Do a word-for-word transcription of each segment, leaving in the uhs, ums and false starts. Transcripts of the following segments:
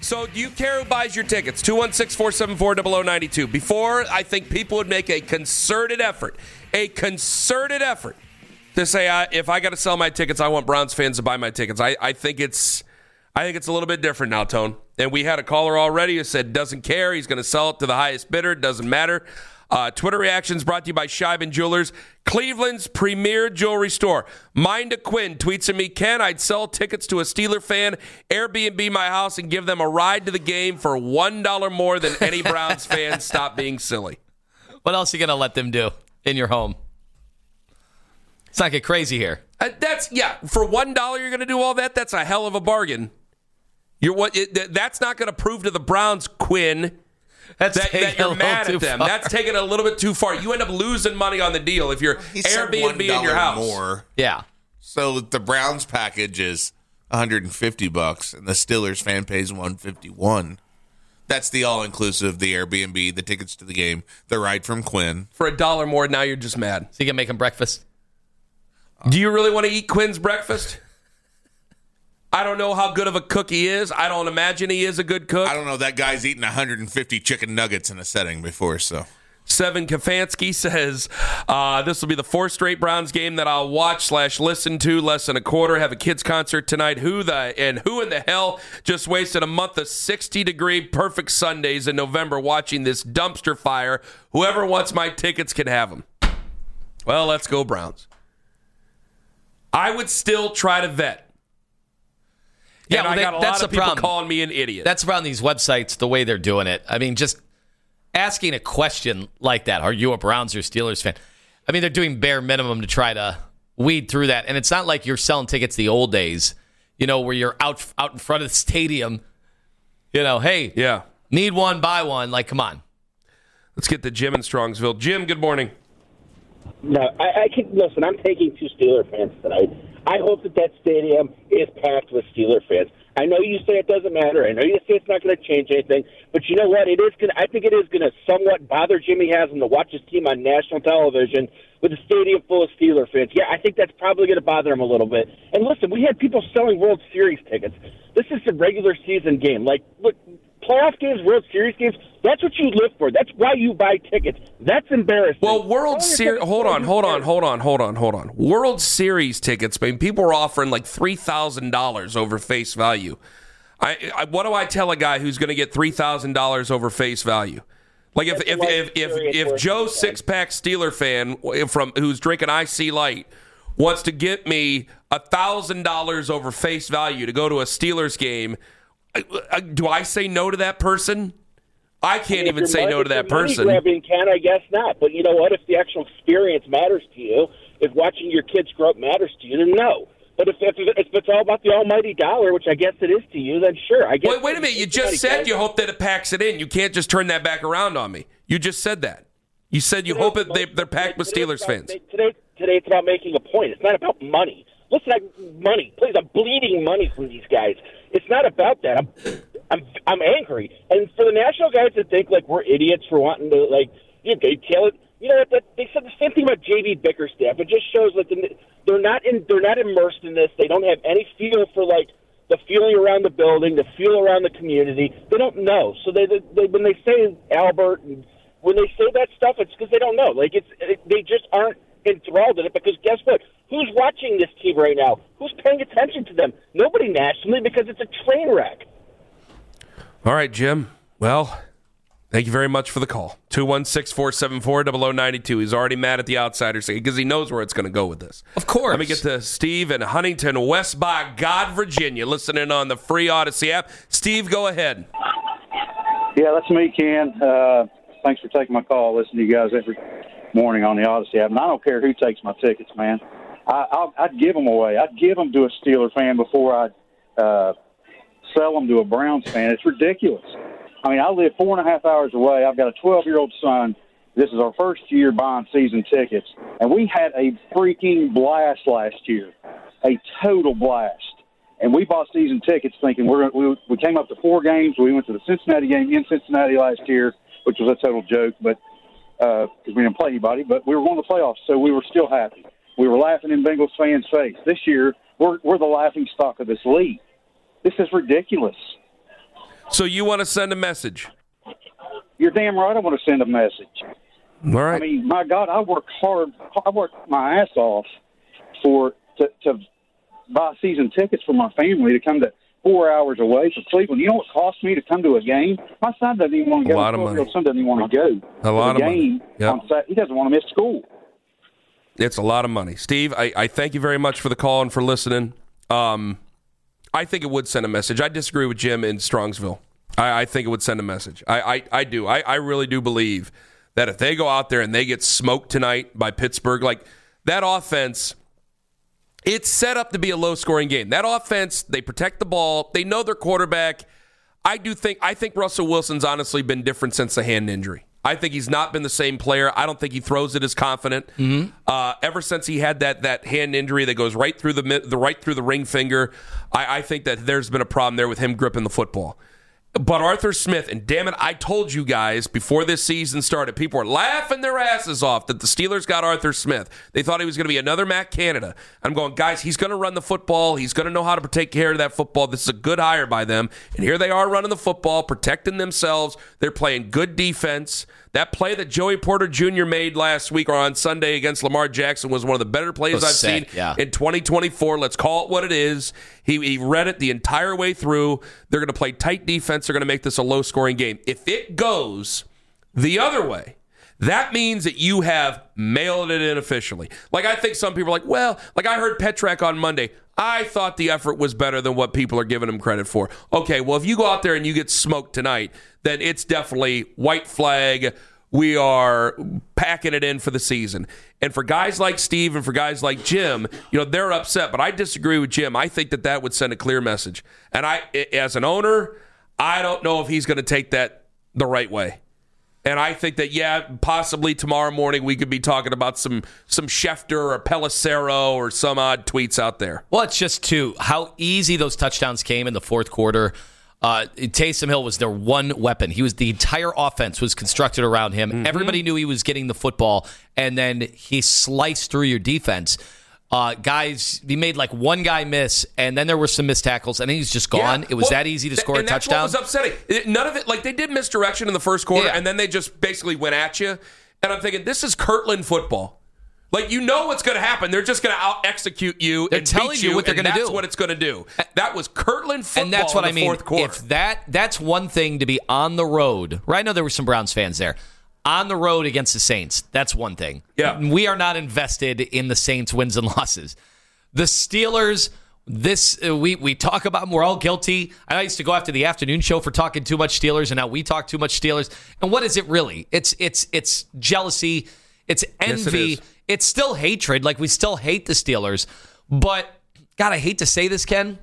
So do you care who buys your tickets? two one six, four seven four, zero zero nine two. Before, I think people would make a concerted effort, a concerted effort to say, uh, if I got to sell my tickets, I want Browns fans to buy my tickets. I, I think it's I think it's a little bit different now, Tone. And we had a caller already who said doesn't care. He's going to sell it to the highest bidder. Doesn't matter. Uh, Twitter reactions brought to you by Scheiben Jewelers, Cleveland's premier jewelry store. Minda Quinn tweets at me, Ken, I'd sell tickets to a Steeler fan, Airbnb my house, and give them a ride to the game for one dollar more than any Browns fan. Stop being silly. What else are you going to let them do in your home? Let's not get crazy here. Uh, that's, yeah, for one dollar you're going to do all that? That's a hell of a bargain. You're what? It, that's not going to prove to the Browns, Quinn, That's that, that you're mad at them. Far. That's taking it a little bit too far. You end up losing money on the deal if you're he Airbnb in your house. More. Yeah. So the Browns package is one hundred fifty bucks, and the Steelers fan pays one hundred fifty-one. That's the all-inclusive, the Airbnb, the tickets to the game, the ride from Quinn. For a dollar more, now you're just mad. So you can make him breakfast? Do you really want to eat Quinn's breakfast? I don't know how good of a cook he is. I don't imagine he is a good cook. I don't know. That guy's eaten one hundred fifty chicken nuggets in a setting before, so. Seven Kafansky says, uh, this will be the fourth straight Browns game that I'll watch slash listen to. Less than a quarter. Have a kids concert tonight. Who the and who in the hell just wasted a month of sixty degree perfect Sundays in November watching this dumpster fire? Whoever wants my tickets can have them. Well, let's go Browns. I would still try to vet. Yeah, and well, I they, got a that's lot of the people problem. calling me an idiot. That's around these websites, the way they're doing it. I mean, just asking a question like that, are you a Browns or Steelers fan? I mean, they're doing bare minimum to try to weed through that. And it's not like you're selling tickets the old days, you know, where you're out out in front of the stadium, you know, hey, yeah, need one, buy one. Like, come on. Let's get to Jim in Strongsville. Jim, good morning. No, I, I can listen. I'm taking two Steeler fans tonight. I hope that that stadium is packed with Steeler fans. I know you say it doesn't matter. I know you say it's not going to change anything. But you know what? It is going. I think it is going to somewhat bother Jimmy Haslam to watch his team on national television with a stadium full of Steeler fans. Yeah, I think that's probably going to bother him a little bit. And listen, we had people selling World Series tickets. This is a regular season game. Like, look, playoff games, World Series games, that's what you live for. That's why you buy tickets. That's embarrassing. Well, World Series, hold on, hold on, hold on, hold on, hold on. World Series tickets, I mean, people were offering like three thousand dollars over face value. I, I what do I tell a guy who's going to get three thousand dollars over face value? Like if if if if, if, if Joe Six Pack Steeler fan from who's drinking I C Light wants to get me a thousand dollars over face value to go to a Steelers game, do I say no to that person? I can't I mean, even say no to that person. Grabbing, Ken, I guess not. But you know what? If the actual experience matters to you, if watching your kids grow up matters to you, then no. But if, if, if it's all about the almighty dollar, which I guess it is to you, then sure. I guess. Wait, wait a minute. You just said guys. you hope that it packs it in. You can't just turn that back around on me. You just said that. You said you today, hope that they, they're packed with Steelers fans. Today, today it's about making a point. It's not about money. Listen, I, money. Please, I'm bleeding money from these guys. It's not about that. I'm, I'm, I'm angry. And for the national guys that think like we're idiots for wanting to like, you know, tail it. You know, that, they said the same thing about J V Bickerstaff. It just shows that the, they're not in, they're not immersed in this. They don't have any feel for like the feeling around the building, the feel around the community. They don't know. So they, they, they when they say Albert and when they say that stuff, it's because they don't know. Like it's it, they just aren't enthralled in it. Because guess what? Who's watching this team right now? Who's paying attention to them? Nobody nationally, because it's a train wreck. All right, Jim. Well, thank you very much for the call. two one six, four seven four, zero zero nine two. He's already mad at the outsiders because he knows where it's going to go with this. Of course. Let me get to Steve in Huntington, West by God, Virginia, listening on the free Odyssey app. Steve, go ahead. Yeah, that's me, Ken. Uh, thanks for taking my call. Listen to you guys every morning on the Odyssey app. And I don't care who takes my tickets, man. I, I'll, I'd give them away. I'd give them to a Steeler fan before I'd uh, sell them to a Browns fan. It's ridiculous. I mean, I live four and a half hours away. I've got a twelve-year-old son. This is our first year buying season tickets. And we had a freaking blast last year, a total blast. And we bought season tickets thinking we're we, we came up to four games. We went to the Cincinnati game in Cincinnati last year, which was a total joke, but because uh, we didn't play anybody. But we were going to the playoffs, so we were still happy. We were laughing in Bengals fans' face. This year, we're we're the laughing stock of this league. This is ridiculous. So you want to send a message? You're damn right I want to send a message. All right. I mean, my God, I work hard. I work my ass off for to, to buy season tickets for my family to come to four hours away from Cleveland. You know what it costs me to come to a game? My son doesn't even want to A go. lot of money. My son doesn't even want to go. A lot to of the game money. Yep. on Saturday. He doesn't want to miss school. It's a lot of money. Steve, I, I thank you very much for the call and for listening. Um, I think it would send a message. I disagree with Jim in Strongsville. I, I think it would send a message. I, I, I do. I, I really do believe that if they go out there and they get smoked tonight by Pittsburgh, like that offense, it's set up to be a low-scoring game. That offense, they protect the ball. They know their quarterback. I do think I think Russell Wilson's honestly been different since the hand injury. I think he's not been the same player. I don't think he throws it as confident. Mm-hmm. Uh, ever since he had that that hand injury that goes right through the the right through the ring finger, I, I think that there's been a problem there with him gripping the football. But Arthur Smith, and damn it, I told you guys before this season started, people were laughing their asses off that the Steelers got Arthur Smith. They thought he was going to be another Matt Canada. I'm going, guys, he's going to run the football. He's going to know how to take care of that football. This is a good hire by them. And here they are running the football, protecting themselves. They're playing good defense. That play that Joey Porter Junior made last week or on Sunday against Lamar Jackson was one of the better plays I've sick, seen yeah. in twenty twenty-four. Let's call it what it is. He, he read it the entire way through. They're going to play tight defense. They're going to make this a low-scoring game. If it goes the other way, that means that you have mailed it in officially. Like, I think some people are like, well, like I heard Petrak on Monday. I thought the effort was better than what people are giving him credit for. Okay, well, if you go out there and you get smoked tonight, then it's definitely white flag. We are packing it in for the season. And for guys like Steve and for guys like Jim, you know, they're upset. But I disagree with Jim. I think that that would send a clear message. And I, as an owner, I don't know if he's going to take that the right way. And I think that, yeah, possibly tomorrow morning we could be talking about some some Schefter or Pelissero or some odd tweets out there. Well, it's just, too, how easy those touchdowns came in the fourth quarter. Uh, Taysom Hill was their one weapon. He was the entire offense was constructed around him. Mm-hmm. Everybody knew he was getting the football, and then he sliced through your defense. Uh, guys, he made like one guy miss, and then there were some missed tackles, and then he's just gone. Yeah. It was well, that easy to score and a touchdown. That's what was upsetting. It, none of it, like they did misdirection in the first quarter, yeah. and then they just basically went at you. And I'm thinking, this is Kirtland football. Like, you know what's going to happen. They're just going to out-execute you they're and telling beat you you, what they're and going to that's do. what it's going to do. That was Kirtland football and that's what in the I mean. fourth quarter. If that, that's one thing to be on the road. Right? I know there were some Browns fans there. On the road against the Saints, that's one thing. Yeah. We are not invested in the Saints' wins and losses. The Steelers, this uh, we, we talk about them. We're all guilty. I used to go after the afternoon show for talking too much Steelers, and now we talk too much Steelers. And what is it really? It's it's it's jealousy. It's envy. Yes, it is. It's still hatred. Like, we still hate the Steelers. But, God, I hate to say this, Ken.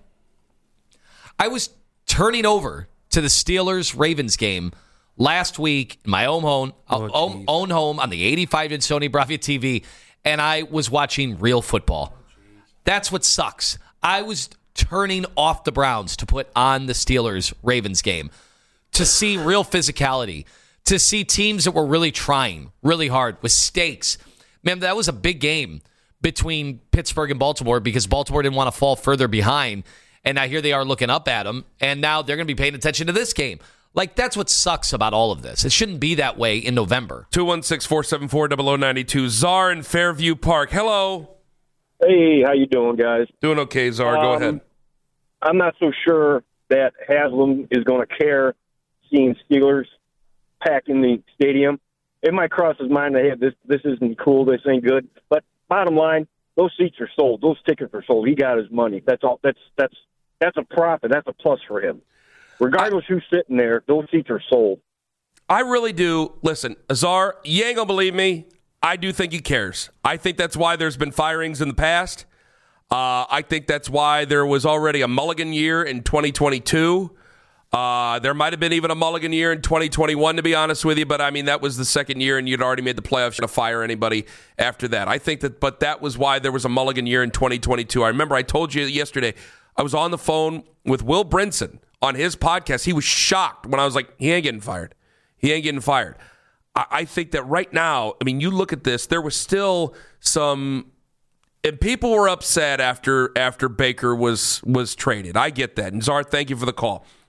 I was turning over to the Steelers-Ravens game last week in my own home, oh, own, own home on the eighty-five inch Sony Bravia T V, and I was watching real football. That's what sucks. I was turning off the Browns to put on the Steelers-Ravens game to see real physicality, to see teams that were really trying really hard with stakes. Man, that was a big game between Pittsburgh and Baltimore because Baltimore didn't want to fall further behind. And now here they are looking up at them, and now they're going to be paying attention to this game. Like, that's what sucks about all of this. It shouldn't be that way in November. two one six, four seven four, zero zero nine two. Czar in Fairview Park. Hello. Hey, how you doing, guys? Doing okay, Czar. Go um, ahead. I'm not so sure that Haslam is going to care seeing Steelers packing the stadium. It might cross his mind that, hey, this this isn't cool, this ain't good. But bottom line, those seats are sold. Those tickets are sold. He got his money. That's all. That's that's that's a profit. That's a plus for him. Regardless I, who's sitting there, those seats are sold. I really do. Listen, Azar, you ain't gonna believe me. I do think he cares. I think that's why there's been firings in the past. Uh, I think that's why there was already a mulligan year in twenty twenty-two. Uh, there might have been even a mulligan year in twenty twenty-one, to be honest with you, but I mean, that was the second year, and you'd already made the playoffs to fire anybody after that. I think that, but that was why there was a mulligan year in twenty twenty-two. I remember I told you yesterday, I was on the phone with Will Brinson on his podcast. He was shocked when I was like, he ain't getting fired. He ain't getting fired. I, I think that right now, I mean, you look at this, there was still some, and people were upset after after Baker was was traded. I get that. And Czar, thank you for the call.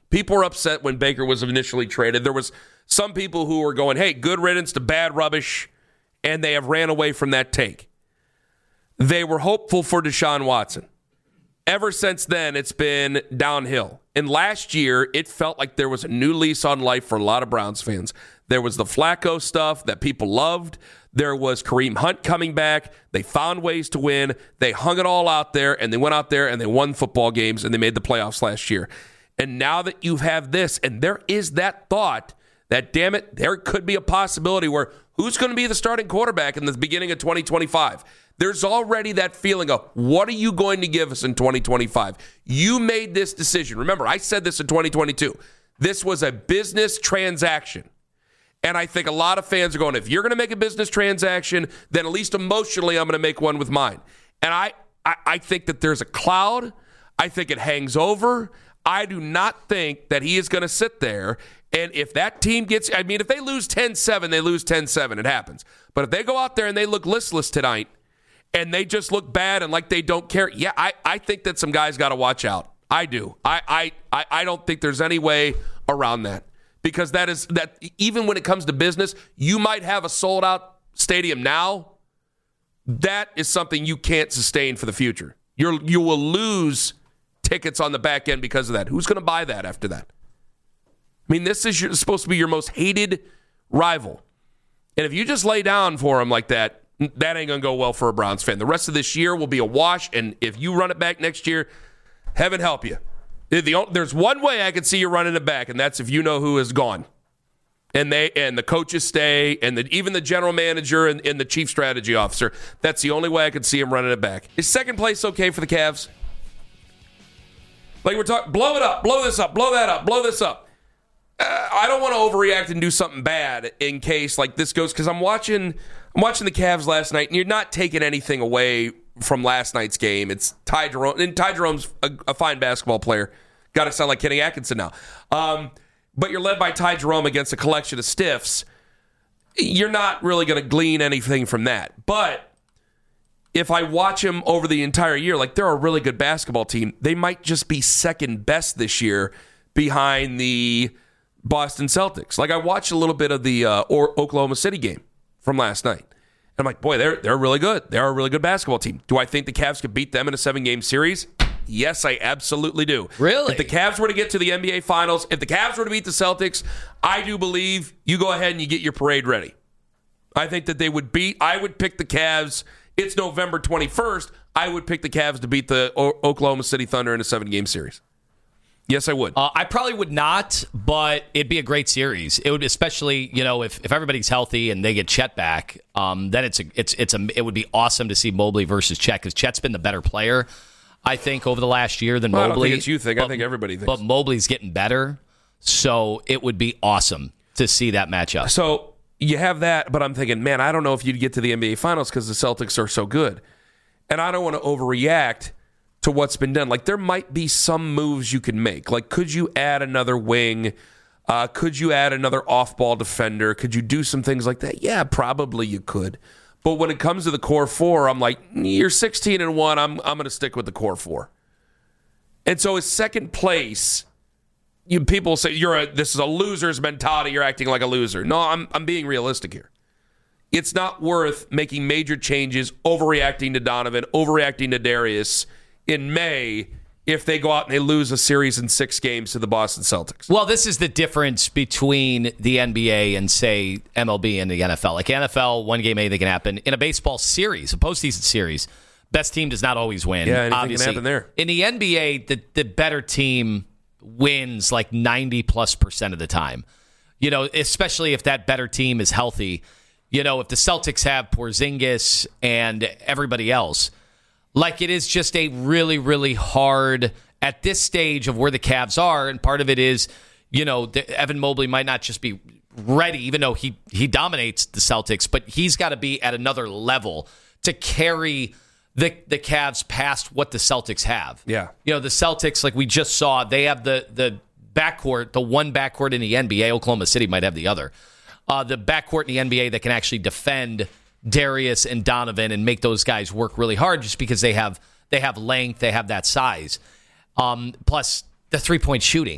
People were upset when Baker was initially traded. There was some people who were going, hey, good riddance to bad rubbish, and they have ran away from that take. They were hopeful for Deshaun Watson. Ever since then, it's been downhill. And last year, it felt like there was a new lease on life for a lot of Browns fans. There was the Flacco stuff that people loved. There was Kareem Hunt coming back. They found ways to win. They hung it all out there, and they went out there and they won football games, and they made the playoffs last year. And now that you have this, and there is that thought that, damn it, there could be a possibility where who's going to be the starting quarterback in the beginning of twenty twenty-five? There's already that feeling of, what are you going to give us in twenty twenty-five? You made this decision. Remember, I said this in twenty twenty-two. This was a business transaction. And I think a lot of fans are going, if you're going to make a business transaction, then at least emotionally, I'm going to make one with mine. And I, I, I think that there's a cloud. I think it hangs over. I do not think that he is going to sit there. And if that team gets, I mean, if they lose ten seven, they lose ten seven. It happens. But if they go out there and they look listless tonight, and they just look bad and like they don't care, yeah, I, I think that some guys got to watch out. I do. I, I, I don't think there's any way around that. Because that is that even when it comes to business, you might have a sold-out stadium now. That is something you can't sustain for the future. You're, you will lose tickets on the back end because of that. Who's going to buy that after that? I mean, this is your, supposed to be your most hated rival. And if you just lay down for him like that, that ain't going to go well for a Browns fan. The rest of this year will be a wash, and if you run it back next year, heaven help you. The, there's one way I could see you running it back, and that's if you know who is gone. And they and the coaches stay, and the, even the general manager and, and the chief strategy officer. That's the only way I could see him running it back. Is second place okay for the Cavs? Like we're talking, blow it up, blow this up, blow that up, blow this up. Uh, I don't want to overreact and do something bad in case like this goes, because I'm watching I'm watching the Cavs last night, and you're not taking anything away from last night's game. It's Ty Jerome, and Ty Jerome's a, a fine basketball player. Got to sound like Kenny Atkinson now. Um, but you're led by Ty Jerome against a collection of stiffs. You're not really going to glean anything from that. But if I watch him over the entire year, like they're a really good basketball team. They might just be second best this year behind the Boston Celtics. Like I watched a little bit of the uh, or Oklahoma City game from last night. I'm like, boy, they're they're really good. They're a really good basketball team. Do I think the Cavs could beat them in a seven-game series? Yes, I absolutely do. Really? If the Cavs were to get to the N B A Finals, if the Cavs were to beat the Celtics, I do believe you go ahead and you get your parade ready. I think that they would beat, I would pick the Cavs. It's November twenty-first. I would pick the Cavs to beat the o- Oklahoma City Thunder in a seven-game series. Yes, I would. Uh, I probably would not, but it'd be a great series. It would, especially you know, if, if everybody's healthy and they get Chet back, um, then it's a it's it's a it would be awesome to see Mobley versus Chet because Chet's been the better player, I think, over the last year than well, Mobley. I don't think it's you think. But, I think everybody thinks. But Mobley's getting better, so it would be awesome to see that matchup. So you have that, but I'm thinking, man, I don't know if you'd get to the N B A Finals because the Celtics are so good, and I don't want to overreact to what's been done. Like there might be some moves you can make. Like could you add another wing? Uh, could you add another off-ball defender? Could you do some things like that? Yeah, probably you could. But when it comes to the core four, I'm like, you're sixteen and one. I'm I'm going to stick with the core four. And so, as second place, you people say you're a this is a loser's mentality. You're acting like a loser. No, I'm I'm being realistic here. It's not worth making major changes, overreacting to Donovan, overreacting to Darius in May if they go out and they lose a series in six games to the Boston Celtics. Well, this is the difference between the N B A and, say, M L B and the N F L. Like N F L, one game anything can happen. In a baseball series, a postseason series, best team does not always win. Yeah, anything obviously. can happen there. In the N B A, the, the better team wins like ninety plus percent of the time. You know, especially if that better team is healthy. You know, if the Celtics have Porzingis and everybody else, like it is just a really, really hard at this stage of where the Cavs are. And part of it is, you know, the, Evan Mobley might not just be ready, even though he, he dominates the Celtics, but he's got to be at another level to carry the, the Cavs past what the Celtics have. Yeah. You know, the Celtics, like we just saw, they have the, the backcourt, the one backcourt in the N B A. Oklahoma City might have the other. Uh, the backcourt in the N B A that can actually defend Darius and Donovan and make those guys work really hard just because they have they have length, they have that size. Um, plus the three-point shooting.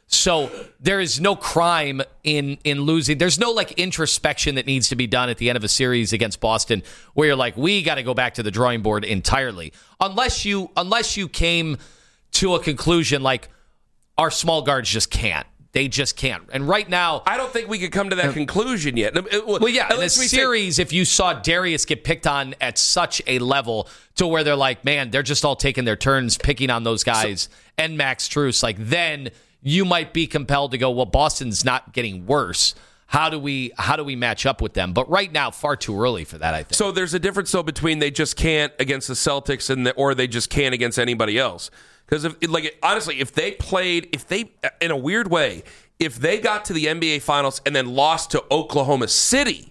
So there is no crime in in losing. There's no like introspection that needs to be done at the end of a series against Boston where you're like, we got to go back to the drawing board entirely. Unless you unless you came to a conclusion like our small guards just can't. They just can't. And right now, I don't think we could come to that uh, conclusion yet. Well, yeah, in this series, say, if you saw Darius get picked on at such a level to where they're like, man, they're just all taking their turns picking on those guys so, and Max Strus, like then you might be compelled to go, well, Boston's not getting worse. How do we how do we match up with them? But right now, far too early for that, I think. So there's a difference, though, between they just can't against the Celtics and the, or they just can't against anybody else. Because, if like honestly, if they played, if they, in a weird way, if they got to the N B A Finals and then lost to Oklahoma City,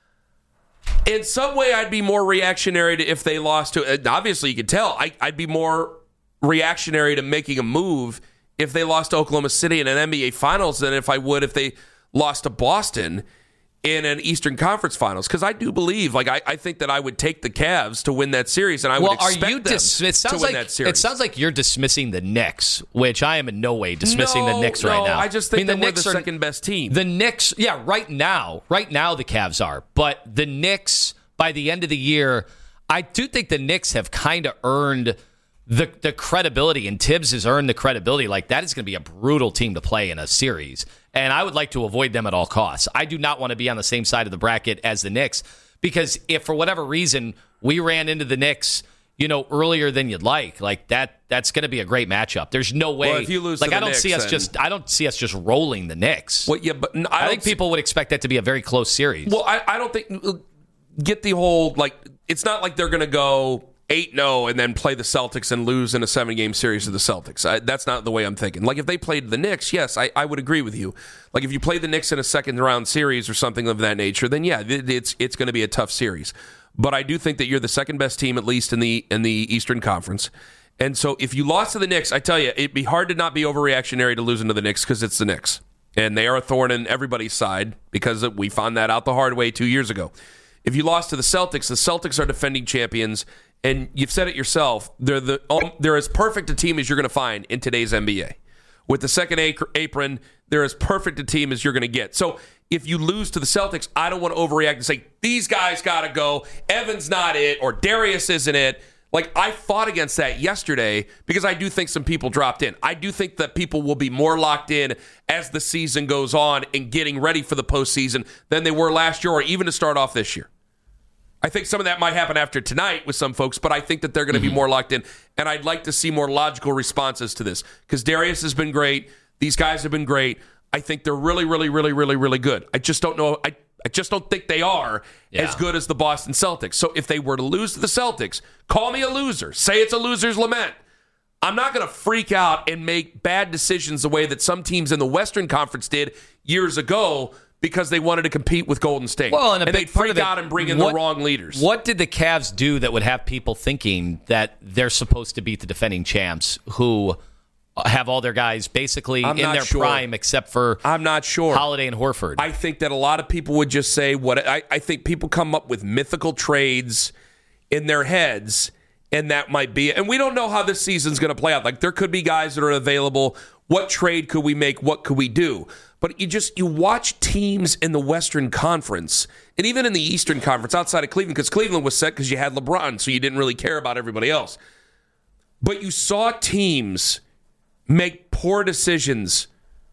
in some way I'd be more reactionary to if they lost to, obviously you could tell, I, I'd be more reactionary to making a move if they lost to Oklahoma City in an N B A Finals than if I would if they lost to Boston in an Eastern Conference Finals. Because I do believe, like, I, I think that I would take the Cavs to win that series, and I well, would expect are you them dis- it sounds to win like, that series. It sounds like you're dismissing the Knicks, which I am in no way dismissing no, the Knicks no, right now. I just think I mean, that the we're Knicks the are, second best team. The Knicks, yeah, right now, right now the Cavs are. But the Knicks, by the end of the year, I do think the Knicks have kind of earned the the credibility, and Tibbs has earned the credibility. Like, that is going to be a brutal team to play in a series. And I would like to avoid them at all costs. I do not want to be on the same side of the bracket as the Knicks, because if for whatever reason we ran into the Knicks, you know, earlier than you'd like, like that, that's going to be a great matchup. There's no way. Well, if you lose like to the I don't Knicks, see us then... just, I don't see us just rolling the Knicks. Well, yeah, but no, I, I think people would expect that to be a very close series. Well, I, I don't think get the whole like. It's not like they're going to go eight and oh and then play the Celtics and lose in a seven-game series to the Celtics. I, that's not the way I'm thinking. Like, if they played the Knicks, yes, I, I would agree with you. Like, if you play the Knicks in a second-round series or something of that nature, then, yeah, it, it's it's going to be a tough series. But I do think that you're the second-best team, at least in the in the Eastern Conference. And so if you lost to the Knicks, I tell you, it'd be hard to not be overreactionary to losing to the Knicks because it's the Knicks. And they are a thorn in everybody's side because we found that out the hard way two years ago. If you lost to the Celtics, the Celtics are defending champions. And you've said it yourself, they're the they're as perfect a team as you're going to find in today's N B A. With the second apron, they're as perfect a team as you're going to get. So if you lose to the Celtics, I don't want to overreact and say, these guys got to go, Evan's not it, or Darius isn't it. Like, I fought against that yesterday because I do think some people dropped in. I do think that people will be more locked in as the season goes on and getting ready for the postseason than they were last year or even to start off this year. I think some of that might happen after tonight with some folks, but I think that they're going to mm-hmm. be more locked in. And I'd like to see more logical responses to this because Darius has been great. These guys have been great. I think they're really, really, really, really, really good. I just don't know. I, I just don't think they are yeah. as good as the Boston Celtics. So if they were to lose to the Celtics, call me a loser. Say it's a loser's lament. I'm not going to freak out and make bad decisions the way that some teams in the Western Conference did years ago because they wanted to compete with Golden State. Well, and, a and big they'd part freak of it, out and bring in what, the wrong leaders. What did the Cavs do that would have people thinking that they're supposed to beat the defending champs who have all their guys basically I'm in their sure. prime except for I'm not sure. Holiday and Horford? I think that a lot of people would just say what I, I think people come up with mythical trades in their heads, and that might be it. And we don't know how this season's going to play out. Like, there could be guys that are available. What trade could we make? What could we do? But you just, you watch teams in the Western Conference and even in the Eastern Conference outside of Cleveland, because Cleveland was set because you had LeBron, so you didn't really care about everybody else. But you saw teams make poor decisions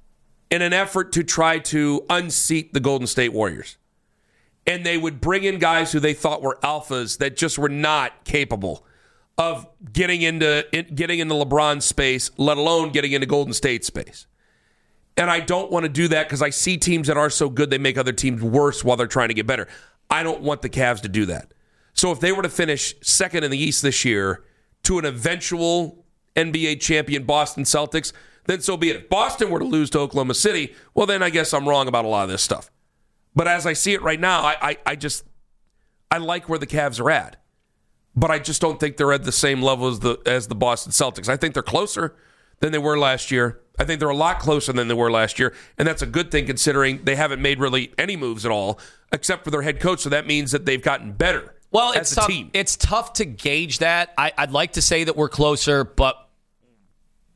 in an effort to try to unseat the Golden State Warriors. And they would bring in guys who they thought were alphas that just were not capable of getting into getting into LeBron's space, let alone getting into Golden State space. And I don't want to do that because I see teams that are so good they make other teams worse while they're trying to get better. I don't want the Cavs to do that. So if they were to finish second in the East this year to an eventual N B A champion Boston Celtics, then so be it. If Boston were to lose to Oklahoma City, well, then I guess I'm wrong about a lot of this stuff. But as I see it right now, I, I, I just I like where the Cavs are at. But I just don't think they're at the same level as the as the Boston Celtics. I think they're closer than they were last year. I think they're a lot closer than they were last year, and that's a good thing considering they haven't made really any moves at all, except for their head coach, so that means that they've gotten better well, as it's a tough, team. It's tough to gauge that. I, I'd like to say that we're closer, but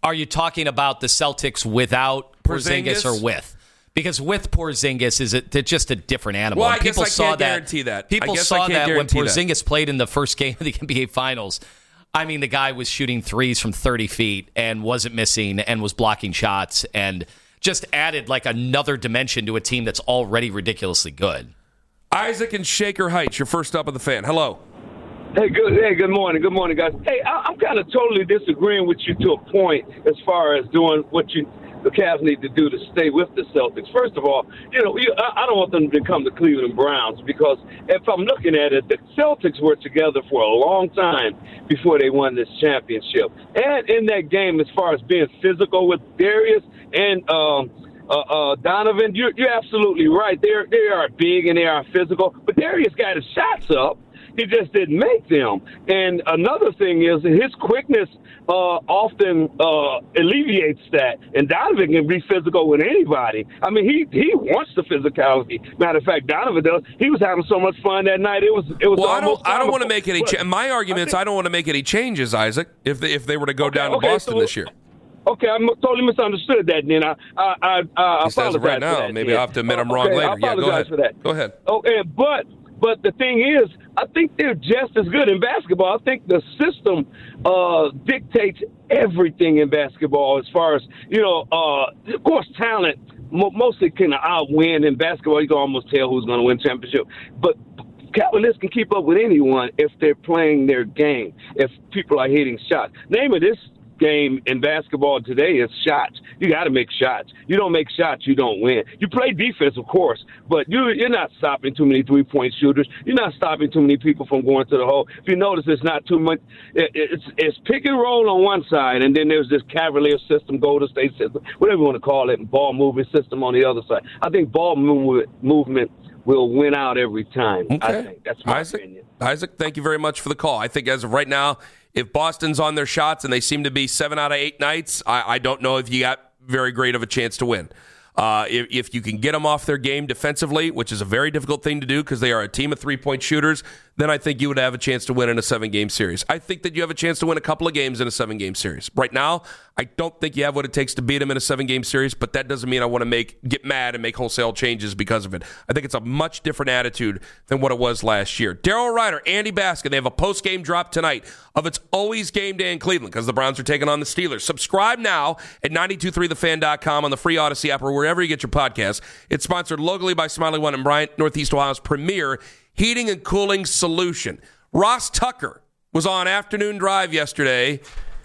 are you talking about the Celtics without Porzingis, Porzingis? or with? Because with Porzingis, is it just a different animal? Well, I And guess people I saw can't that, guarantee that. I People guess I saw can't that when guarantee that. Porzingis played in the first game of the N B A Finals. I mean, the guy was shooting threes from thirty feet and wasn't missing and was blocking shots and just added like another dimension to a team that's already ridiculously good. Isaac in Shaker Heights, you're first up on the Fan. Hello. Hey, good. Hey, good morning. Good morning, guys. Hey, I, I'm kind of totally disagreeing with you to a point as far as doing what you the Cavs need to do to stay with the Celtics. First of all, you know, you, I, I don't want them to become the Cleveland Browns because if I'm looking at it, the Celtics were together for a long time before they won this championship. And in that game, as far as being physical with Darius and um, uh, uh, Donovan, you're, you're absolutely right. They're, they are big and they are physical, but Darius got his shots up. He just didn't make them. And another thing is his quickness uh, often uh, alleviates that. And Donovan can be physical with anybody. I mean, he he wants the physicality. Matter of fact, Donovan does. He was having so much fun that night. It was it was. Well, I don't. almost I don't want to comical. make any. But Cha- my argument is I I don't want to make any changes, Isaac. If they, if they were to go Okay, down to okay, Boston so- this year, Okay, I totally misunderstood that. Then I I I, I Just as apologize of right for now, that, maybe then. I'll have to admit I'm Uh, wrong okay, later. I Yeah, go apologize ahead. for that. Go ahead. Okay, but but the thing is, I think they're just as good in basketball. I think the system uh, dictates everything in basketball as far as, you know, uh, of course, talent mo- mostly can outwin in basketball. You can almost tell who's going to win championship. But Cavaliers can keep up with anyone if they're playing their game, if people are hitting shots. Name of this game in basketball today is shots. You got to make shots. You don't make shots, you don't win. You play defense, of course, but you, you're not stopping too many three-point shooters. You're not stopping too many people from going to the hole. If you notice, it's not too much. It, it's it's pick and roll on one side, and then there's this Cavalier system, Golden State system, whatever you want to call it, and ball movement system on the other side. I think ball movement movement will win out every time. Okay. I think that's my Isaac, opinion. Isaac, thank you very much for the call. I think as of right now, if Boston's on their shots and they seem to be seven out of eight nights, I, I don't know if you got very great of a chance to win. Uh, if, if you can get them off their game defensively, which is a very difficult thing to do because they are a team of three-point shooters, then I think you would have a chance to win in a seven-game series. I think that you have a chance to win a couple of games in a seven-game series. Right now, I don't think you have what it takes to beat them in a seven-game series, but that doesn't mean I want to make get mad and make wholesale changes because of it. I think it's a much different attitude than what it was last year. Daryl Ryder, Andy Baskin, they have a post-game drop tonight of It's Always Game Day in Cleveland because the Browns are taking on the Steelers. Subscribe now at nine two three the fan dot com on the free Odyssey app or wherever you get your podcasts. It's sponsored locally by Smiley One and Bryant, Northeast Ohio's premier heating and cooling solution. Ross Tucker was on Afternoon Drive yesterday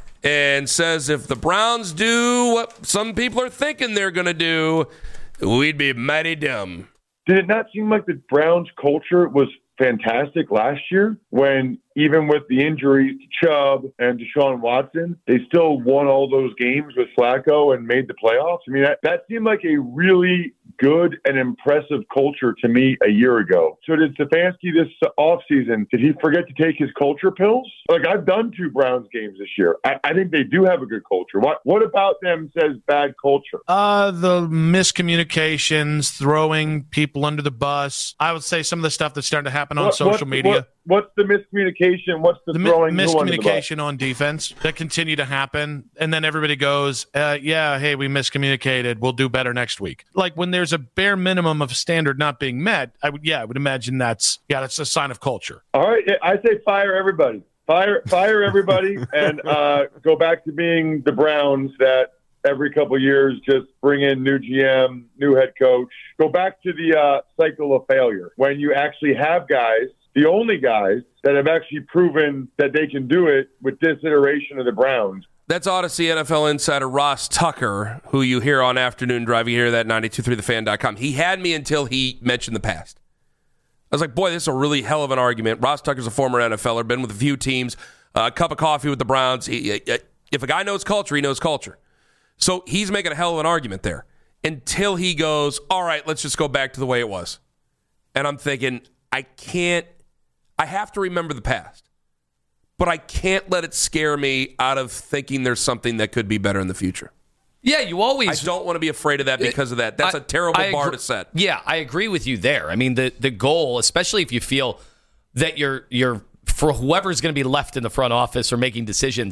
and says if the Browns do what some people are thinking they're going to do, we'd be mighty dumb. Did it not seem like the Browns culture was fantastic last year when even with the injuries to Chubb and Deshaun Watson, they still won all those games with Flacco and made the playoffs? I mean, that, that seemed like a really good and impressive culture to me a year ago. So did Stefanski this offseason, did he forget to take his culture pills? Like, I've done two Browns games this year. I, I think they do have a good culture. What what about them says bad culture? Uh, the miscommunications, throwing people under the bus. I would say some of the stuff that's starting to happen on What- social what- media. what- what's the miscommunication? What's the, the mi- throwing who under the bus? miscommunication on defense that continue to happen, and then everybody goes, uh, yeah, hey, we miscommunicated, we'll do better next week. Like when there's a bare minimum of a standard not being met, I would yeah I would imagine that's yeah that's a sign of culture. All right, I say fire everybody. Fire fire everybody and uh, go back to being the Browns that every couple of years just bring in new G M, new head coach. Go back to the uh, cycle of failure when you actually have guys, the only guys that have actually proven that they can do it with this iteration of the Browns. That's Odyssey N F L insider Ross Tucker, who you hear on Afternoon Drive. You hear that at nine two three the fan dot com. He had me until he mentioned the past. I was like, boy, this is a really hell of an argument. Ross Tucker's a former N F L er, been with a few teams, uh, a cup of coffee with the Browns. He, uh, if a guy knows culture, he knows culture. So he's making a hell of an argument there until he goes, all right, let's just go back to the way it was. And I'm thinking, I can't, I have to remember the past. But I can't let it scare me out of thinking there's something that could be better in the future. Yeah, you always. I don't want to be afraid of that because of that. That's I- a terrible I bar agree- to set. Yeah, I agree with you there. I mean, the the goal, especially if you feel that you're you're for whoever's going to be left in the front office or making decisions,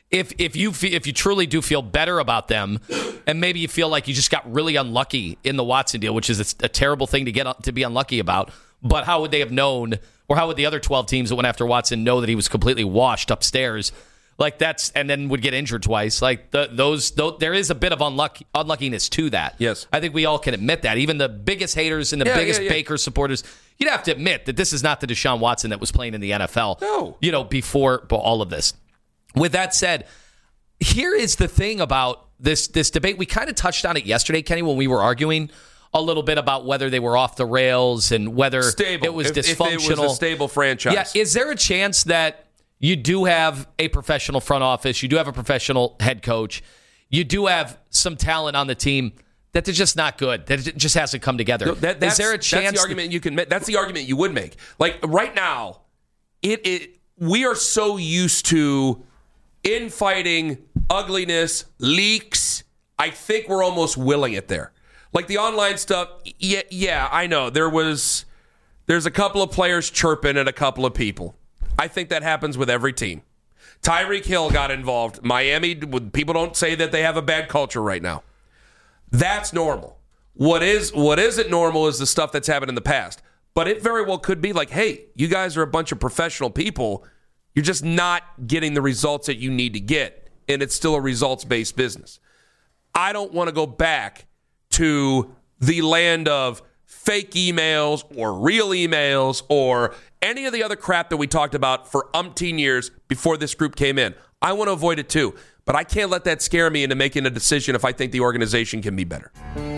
if if you fe- if you truly do feel better about them, and maybe you feel like you just got really unlucky in the Watson deal, which is a, a terrible thing to get to be unlucky about. But how would they have known, or how would the other twelve teams that went after Watson know that he was completely washed upstairs? Like that's, and then would get injured twice. Like the, those, those, there is a bit of unluck, unluckiness to that. Yes, I think we all can admit that. Even the biggest haters and the yeah, biggest yeah, yeah. Baker supporters, you'd have to admit that this is not the Deshaun Watson that was playing in the N F L. No, you know, before all of this. With that said, here is the thing about this this debate. We kind of touched on it yesterday, Kenny, when we were arguing a little bit about whether they were off the rails and whether stable. it was if, dysfunctional. If it was a stable franchise. Yeah, is there a chance that you do have a professional front office, you do have a professional head coach, you do have some talent on the team that they're just not good, that it just hasn't come together? No, that, is there a chance? That's the argument you can make. That's the argument you would make. Like right now, it, it we are so used to infighting, ugliness, leaks. I think we're almost willing it there. Like the online stuff, yeah, yeah, I know. There was, there's a couple of players chirping at a couple of people. I think that happens with every team. Tyreek Hill got involved. Miami, people don't say that they have a bad culture right now. That's normal. What is what isn't normal is the stuff that's happened in the past. But it very well could be like, hey, you guys are a bunch of professional people. You're just not getting the results that you need to get. And it's still a results-based business. I don't want to go back to the land of fake emails or real emails or any of the other crap that we talked about for umpteen years before this group came in. I want to avoid it too, but I can't let that scare me into making a decision if I think the organization can be better.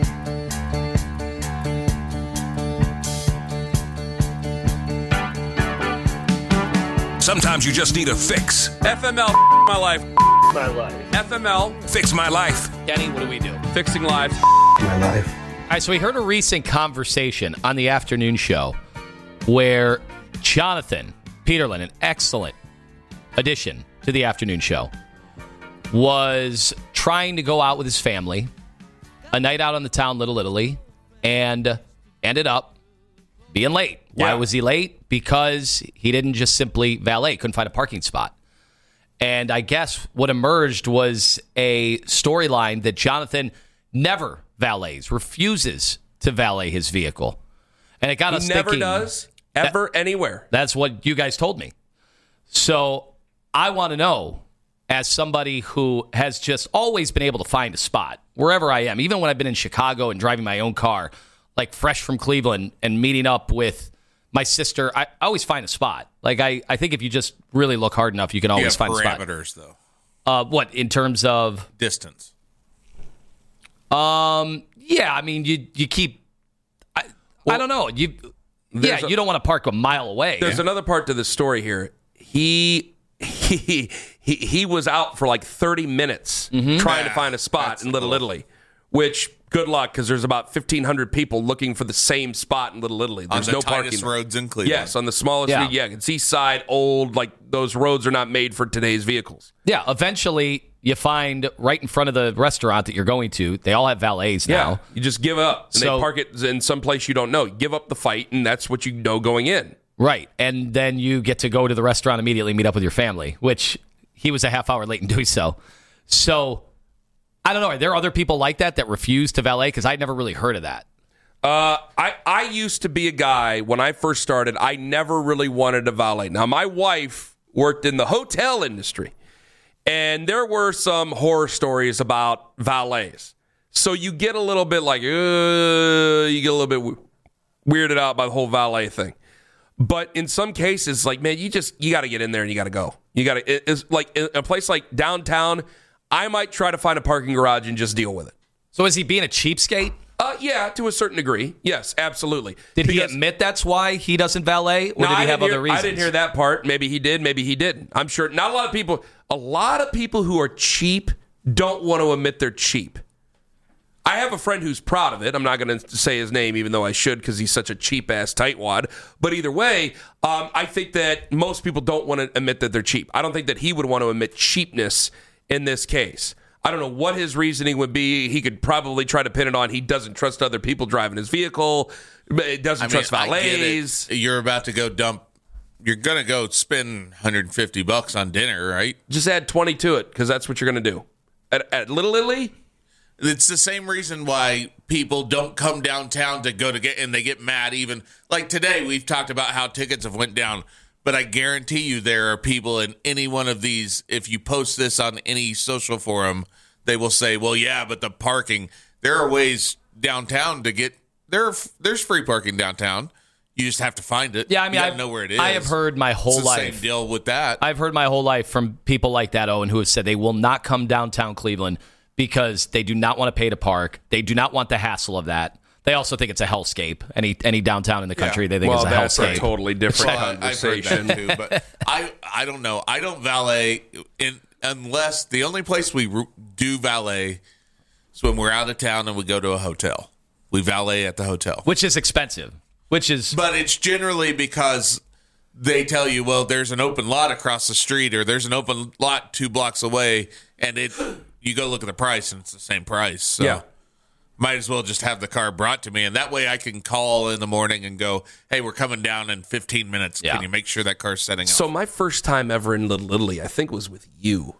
Sometimes you just need a fix. F M L, my life. My life. F M L. Fix my life. Kenny, what do we do? Fixing lives. My life. All right, so we heard a recent conversation on the afternoon show where Jonathan Peterlin, an excellent addition to the afternoon show, was trying to go out with his family, a night out on the town, Little Italy, and ended up being late. Why Yeah. was he late? Because he didn't just simply valet, couldn't find a parking spot. And I guess what emerged was a storyline that Jonathan never valets, refuses to valet his vehicle. And it got us He never thinking. does, ever, that, anywhere. That's what you guys told me. So I want to know, as somebody who has just always been able to find a spot, wherever I am, even when I've been in Chicago and driving my own car, like fresh from Cleveland and meeting up with my sister, I, I always find a spot. Like, I, I think if you just really look hard enough, you can always You have find a spot. parameters, though. Uh, what, in terms of? Distance. Um. Yeah, I mean, you you keep. I, Well, I don't know. You. Yeah, there's a- you don't want to park a mile away. There's another part to the story here. He he he, he was out for like thirty minutes trying Yeah, to find a spot that's in Little cool. Italy, which good luck because there's about fifteen hundred people looking for the same spot in Little Italy. On There's the no tightest parking. roads in Cleveland. Yes, on the smallest. Yeah. Yeah, yeah, it's east side, old. Like those roads are not made for today's vehicles. Yeah, eventually you find right in front of the restaurant that you're going to, they all have valets now. Yeah, you just give up and So- they park it in some place you don't know. You give up the fight, and that's what you know going in. Right. And then you get to go to the restaurant immediately, meet up with your family, which he was a half hour late in doing so. So, I don't know. Are there other people like that that refuse to valet? Because I'd never really heard of that. Uh, I, I used to be a guy, when I first started, I never really wanted to valet. Now, my wife worked in the hotel industry, and there were some horror stories about valets. So you get a little bit like, uh, you get a little bit w- weirded out by the whole valet thing. But in some cases, like, man, you just, you got to get in there and you got to go. You got to, it, it's like in a place like downtown, I might try to find a parking garage and just deal with it. So is he being a cheapskate? Uh, yeah, to a certain degree. Yes, absolutely. Did he Because- admit that's why he doesn't valet? Or No, did he I have didn't other hear, reasons? I didn't hear that part. Maybe he did. Maybe he didn't. I'm sure not a lot of people. A lot of people who are cheap don't want to admit they're cheap. I have a friend who's proud of it. I'm not going to say his name, even though I should, because he's such a cheap ass tightwad. But either way, um, I think that most people don't want to admit that they're cheap. I don't think that he would want to admit cheapness in this case. I don't know what his reasoning would be. He could probably try to pin it on he doesn't trust other people driving his vehicle, doesn't I mean, trust I get it. valets. You're about to go dump you're gonna go spend one hundred fifty bucks on dinner, right? Just add twenty to it because that's what you're going to do. At, at Little Italy, it's the same reason why people don't come downtown to go to get, and they get mad. Even like today, we've talked about how tickets have went down, but I guarantee you there are people in any one of these. If you post this on any social forum, they will say, "Well, yeah, but the parking." There are ways downtown to get there. There's free parking downtown. You just have to find it. Yeah, I mean, you I know where it is. I have heard my whole it's the life. Same deal with that. I've heard my whole life from people like that, Owen, who have said they will not come downtown Cleveland because they do not want to pay to park. They do not want the hassle of that. They also think it's a hellscape. Any any downtown in the country, Yeah. they think well, it's a that's hellscape. a totally different Well, I've heard conversation. that too, but I I don't know. I don't valet in unless the only place we ru- do valet is when we're out of town and we go to a hotel. We valet at the hotel, Which is expensive. Which is but it's generally because they tell you, well, there's an open lot across the street, or there's an open lot two blocks away, and it you go look at the price and it's the same price. So Yeah. might as well just have the car brought to me, and that way I can call in the morning and go, hey, we're coming down in fifteen minutes. Yeah. Can you make sure that car's setting up? So my first time ever in Little Italy, I think, was with you.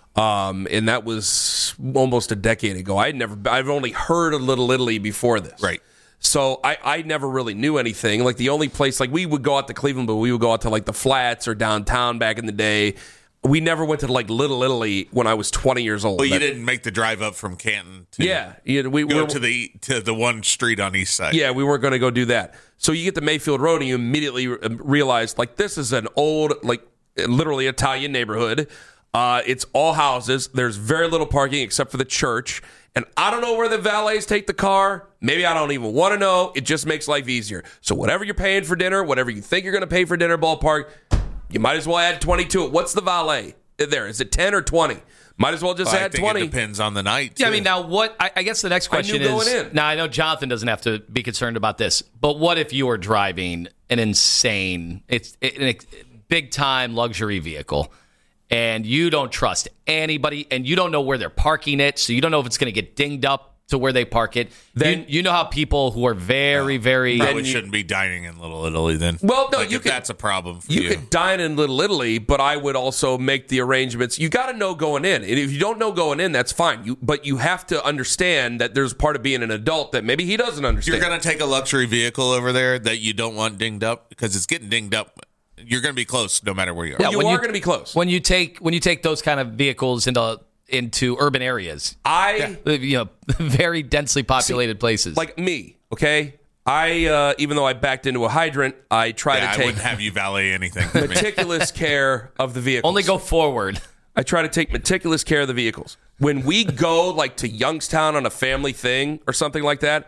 Um, and that was almost a decade ago. I'd never, I've only heard of Little Italy before this. Right. So I, I never really knew anything. Like the only place, like we would go out to Cleveland, but we would go out to like the Flats or downtown back in the day. We never went to like Little Italy when I was twenty years old. Well, you That- didn't make the drive up from Canton to Yeah. yeah we go we- to the to the one street on east side. Yeah, we weren't going to go do that. So you get to Mayfield Road and you immediately re- realize, like, this is an old, like, literally Italian neighborhood. Uh, it's all houses. There's very little parking except for the church. And I don't know where the valets take the car. Maybe I don't even want to know. It just makes life easier. So whatever you're paying for dinner, whatever you think you're going to pay for dinner, ballpark, you might as well add twenty to it. What's the valet there? Is it ten or twenty? Might as well just Well, I add think twenty. it depends on the night. Yeah, I too. mean, now what? I, I guess the next I knew question going is. in. Now I know Jonathan doesn't have to be concerned about this, but what if you were driving an insane, it's a big time luxury vehicle, and you don't trust anybody, and you don't know where they're parking it, so you don't know if it's going to get dinged up to where they park it. Then you, you know how people who are very, very Probably shouldn't be dining in Little Italy then. Well, no, like you if could- that's a problem for You you. could dine in Little Italy, but I would also make the arrangements. You got to know going in. And if you don't know going in, that's fine. You, but you have to understand that there's part of being an adult that maybe he doesn't understand. You're going to take a luxury vehicle over there that you don't want dinged up because it's getting dinged up. You're going to be close no matter where you are. Yeah, you when are you- going to be close. when you take when you take those kind of vehicles into into urban areas, I you know, very densely populated places. like me. Okay, I uh, even though I backed into a hydrant, I try Yeah, to I take wouldn't have you valet anything. for me. meticulous care of the vehicles. only go forward. I try to take meticulous care of the vehicles. When we go like to Youngstown on a family thing or something like that,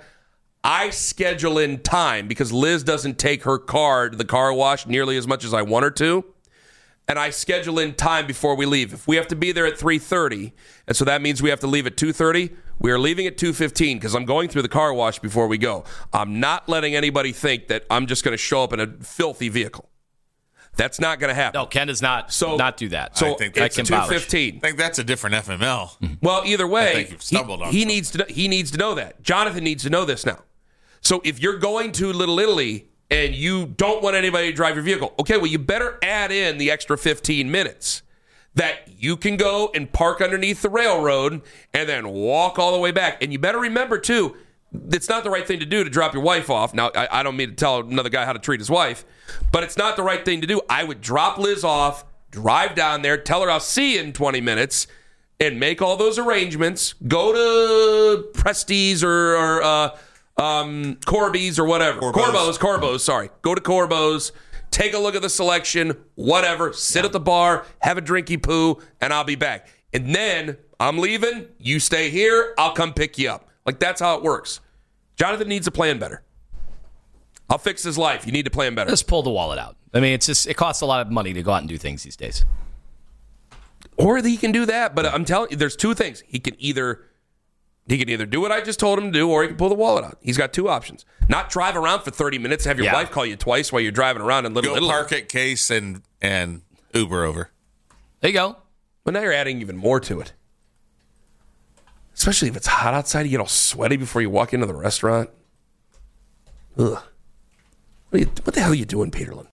I schedule in time because Liz doesn't take her car to the car wash nearly as much as I want her to. And I schedule in time before we leave. If we have to be there at three thirty, and so that means we have to leave at two thirty, we are leaving at two fifteen because I'm going through the car wash before we go. I'm not letting anybody think that I'm just going to show up in a filthy vehicle. That's not going to happen. No, Ken does not So- not do that. So I think it's that's two a fifteen. I think that's a different F M L. Well, either way, I think you've stumbled he, on he something. needs to know, he needs to know that. Jonathan needs to know this now. So if you're going to Little Italy and you don't want anybody to drive your vehicle, okay, well, you better add in the extra fifteen minutes that you can go and park underneath the railroad and then walk all the way back. And you better remember, too, it's not the right thing to do to drop your wife off. Now, I, I don't mean to tell another guy how to treat his wife, but it's not the right thing to do. I would drop Liz off, drive down there, tell her I'll see you in twenty minutes, and make all those arrangements. Go to Prestes or, or uh, um, Corby's or whatever. Corbo's. Corbo's, Corbo's, sorry. Go to Corbo's, take a look at the selection, whatever, sit at the bar, have a drinky poo, and I'll be back. And then I'm leaving, you stay here, I'll come pick you up. Like, that's how it works. Jonathan needs to plan better. I'll fix his life. You need to plan better. Just pull the wallet out. I mean, it's just it costs a lot of money to go out and do things these days. Or he can do that, but I'm telling you, there's two things. He can either he can either do what I just told him to do, or he can pull the wallet out. He's got two options. Not drive around for thirty minutes, have your Yeah. wife call you twice while you're driving around in Little Go Italy. park at Case and and Uber over. There you go. But now you're adding even more to it. Especially if it's hot outside, you get all sweaty before you walk into the restaurant. Ugh. What, are you, what the hell are you doing, Peterlin?